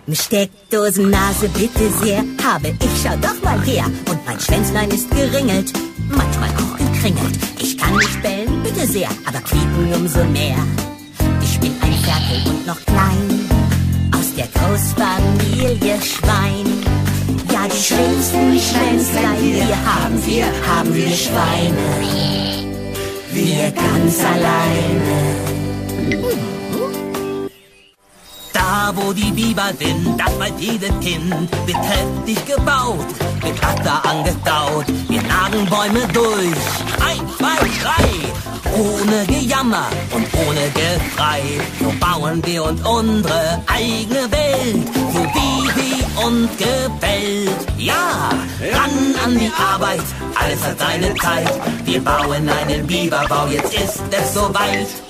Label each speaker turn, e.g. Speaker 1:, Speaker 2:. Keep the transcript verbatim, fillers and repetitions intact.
Speaker 1: Steckdosennase, bitte sehr, habe ich, schau doch mal her. Und mein Schwänzlein ist geringelt, manchmal auch gekringelt. Ich kann nicht bellen, bitte sehr, aber quieken umso mehr. Ich bin ein Ferkel und noch klein, aus der Großfamilie Schwein. Ja, die schönsten Schwänzlein, wir haben wir, haben wir Schweine. Wir ganz alleine.
Speaker 2: Da, wo die Biber sind, das weiß jedes Kind, wird kräftig gebaut, wird Wasser angestaut, wir nagen Bäume durch. Eins, zwei, drei, ohne Gejammer und ohne Geschrei, so bauen wir uns unsere eigene Welt, so wie sie uns gefällt. Ja, ran an die Arbeit, alles hat seine Zeit, wir bauen einen Biberbau, jetzt ist es soweit.